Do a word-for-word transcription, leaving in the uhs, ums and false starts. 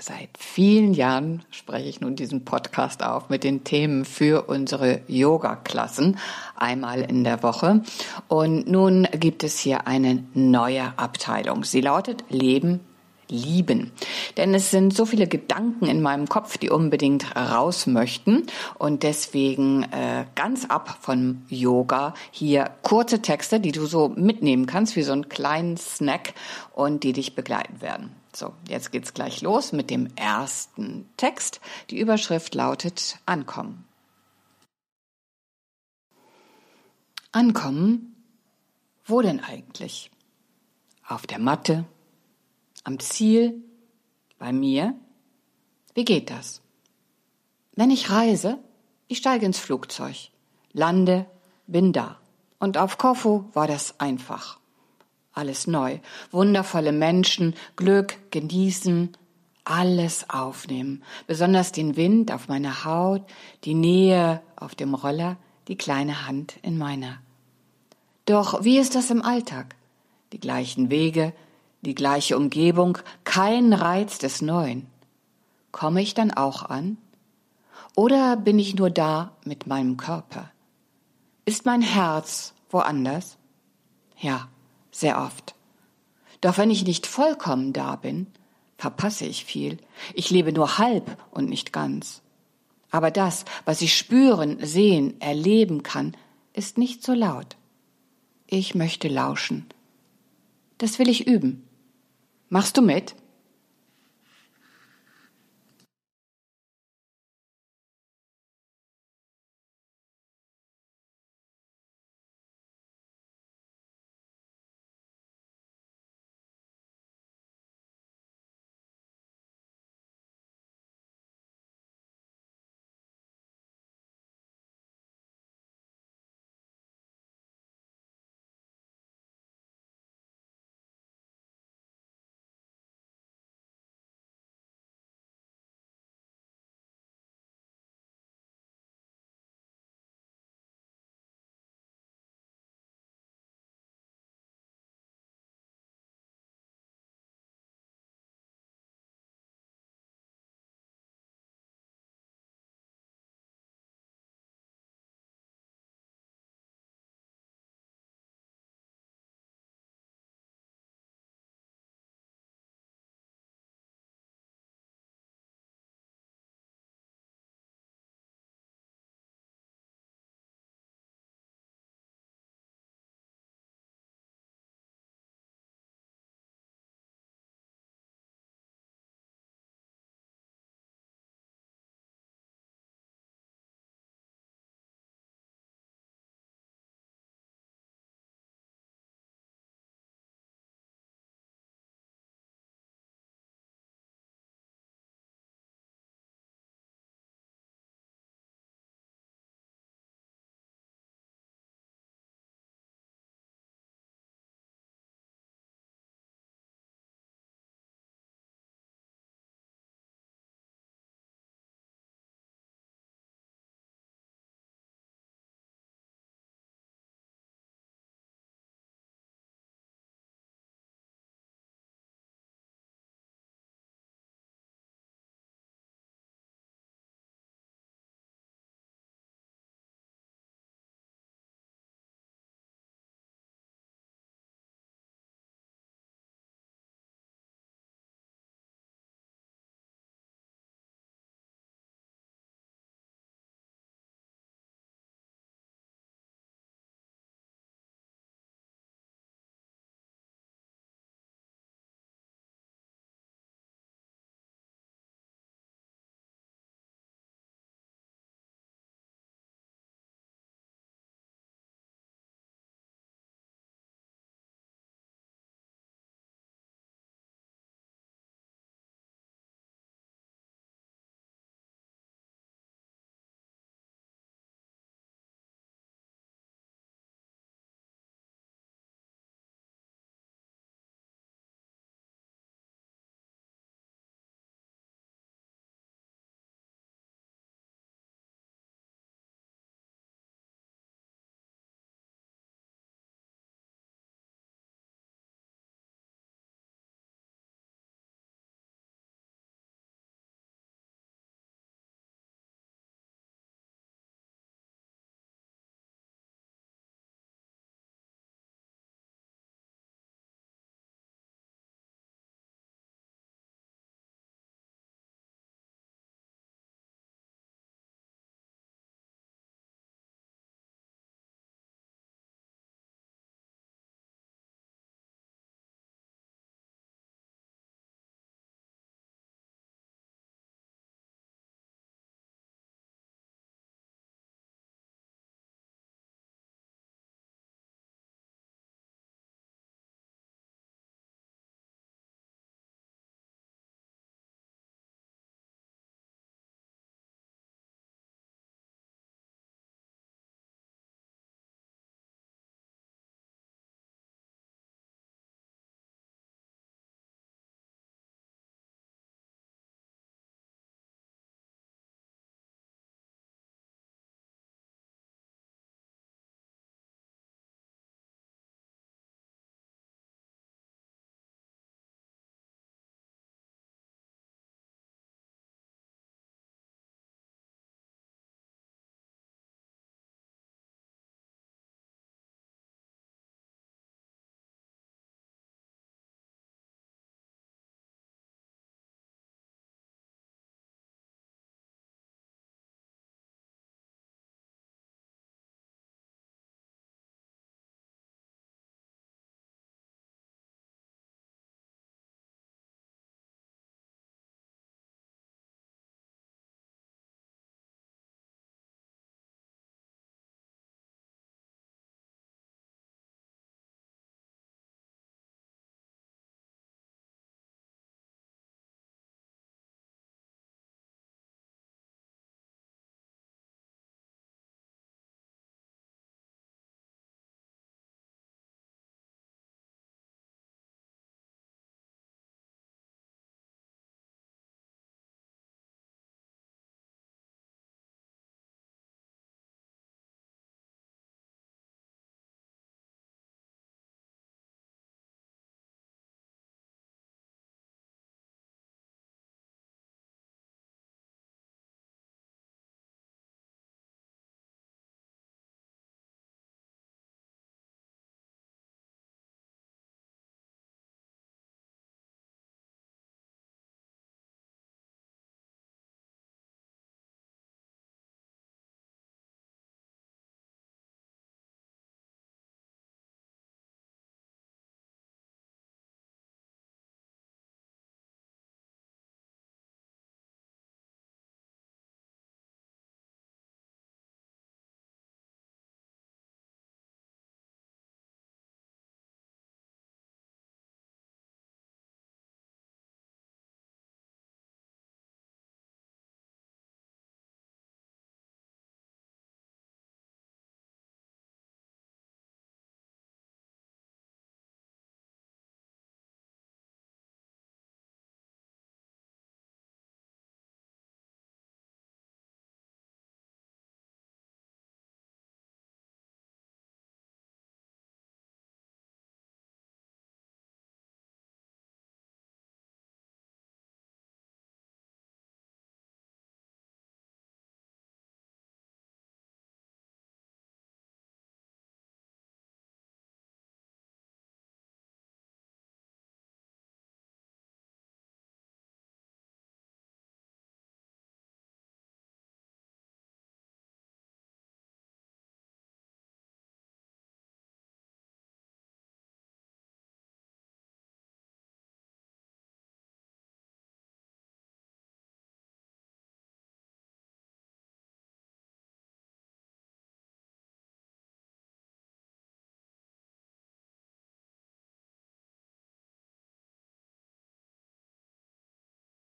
Seit vielen Jahren spreche ich nun diesen Podcast auf mit den Themen für unsere Yoga-Klassen einmal in der Woche. Und nun gibt es hier eine neue Abteilung. Sie lautet Leben, Lieben. Denn es sind so viele Gedanken in meinem Kopf, die unbedingt raus möchten. Und deswegen äh, ganz ab von Yoga hier kurze Texte, die du so mitnehmen kannst, wie so einen kleinen Snack und die dich begleiten werden. So, jetzt geht's gleich los mit dem ersten Text. Die Überschrift lautet Ankommen. Ankommen? Wo denn eigentlich? Auf der Matte? Am Ziel? Bei mir? Wie geht das? Wenn ich reise, ich steige ins Flugzeug, lande, bin da. Und auf Korfu war das einfach. Alles neu, wundervolle Menschen, Glück, genießen, alles aufnehmen. Besonders den Wind auf meiner Haut, die Nähe auf dem Roller, die kleine Hand in meiner. Doch wie ist das im Alltag? Die gleichen Wege, die gleiche Umgebung, kein Reiz des Neuen. Komme ich dann auch an? Oder bin ich nur da mit meinem Körper? Ist mein Herz woanders? Ja, sehr oft. Doch wenn ich nicht vollkommen da bin, verpasse ich viel. Ich lebe nur halb und nicht ganz. Aber das, was ich spüren, sehen, erleben kann, ist nicht so laut. Ich möchte lauschen. Das will ich üben. Machst du mit?